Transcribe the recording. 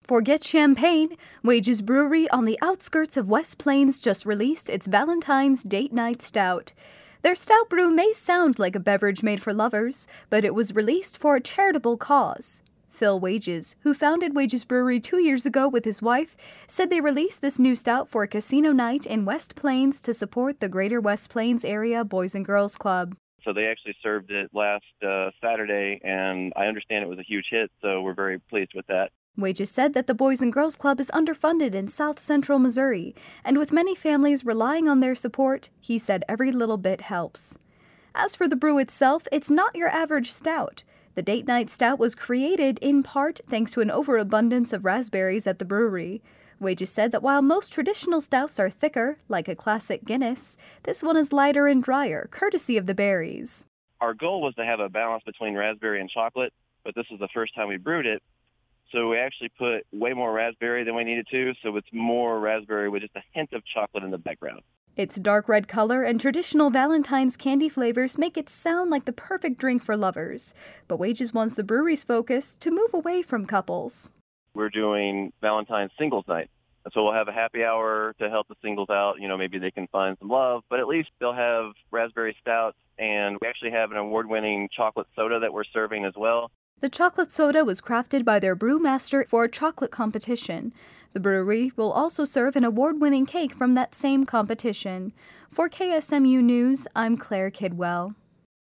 Forget champagne. Wages Brewery on the outskirts of West Plains just released its Valentine's Date Night Stout. Their stout brew may sound like a beverage made for lovers, but it was released for a charitable cause. Phil Wages, who founded Wages Brewery 2 years ago with his wife, said they released this new stout for a casino night in West Plains to support the Greater West Plains Area Boys and Girls Club. So they actually served it last Saturday, and I understand it was a huge hit, so we're very pleased with that. Wages said that the Boys and Girls Club is underfunded in South Central Missouri, and with many families relying on their support, he said every little bit helps. As for the brew itself, it's not your average stout. The Date Night Stout was created in part thanks to an overabundance of raspberries at the brewery. Wages said that while most traditional stouts are thicker, like a classic Guinness, this one is lighter and drier, courtesy of the berries. Our goal was to have a balance between raspberry and chocolate, but this is the first time we brewed it. So we actually put way more raspberry than we needed to, so it's more raspberry with just a hint of chocolate in the background. Its dark red color and traditional Valentine's candy flavors make it sound like the perfect drink for lovers. But Wages wants the brewery's focus to move away from couples. We're doing Valentine's Singles Night. So we'll have a happy hour to help the singles out. Maybe they can find some love, but at least they'll have raspberry stouts, and we actually have an award-winning chocolate soda that we're serving as well. The chocolate soda was crafted by their brewmaster for a chocolate competition. The brewery will also serve an award-winning cake from that same competition. For KSMU News, I'm Claire Kidwell.